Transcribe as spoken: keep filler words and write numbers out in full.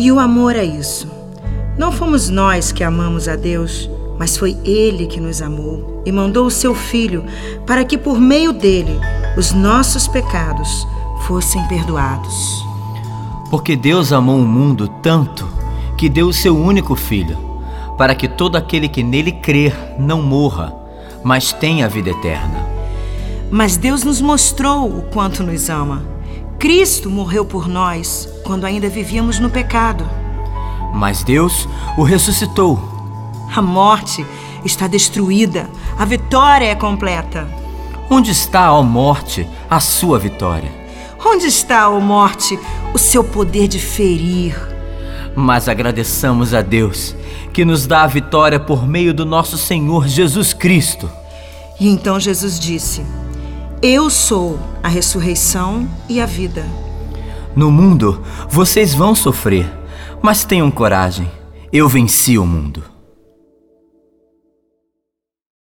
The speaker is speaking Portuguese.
E o amor é isso. Não fomos nós que amamos a Deus, mas foi Ele que nos amou e mandou o seu Filho para que por meio dele os nossos pecados fossem perdoados. Porque Deus amou o mundo tanto que deu o seu único Filho, para que todo aquele que nele crer não morra, mas tenha a vida eterna. Mas Deus nos mostrou o quanto nos ama. Cristo morreu por nós quando ainda vivíamos no pecado. Mas Deus o ressuscitou. A morte está destruída, a vitória é completa. Onde está, ó morte, a sua vitória? Onde está, ó morte, o seu poder de ferir? Mas agradeçamos a Deus, que nos dá a vitória por meio do nosso Senhor Jesus Cristo. E então Jesus disse: Eu sou a ressurreição e a vida. No mundo, vocês vão sofrer, mas tenham coragem. Eu venci o mundo.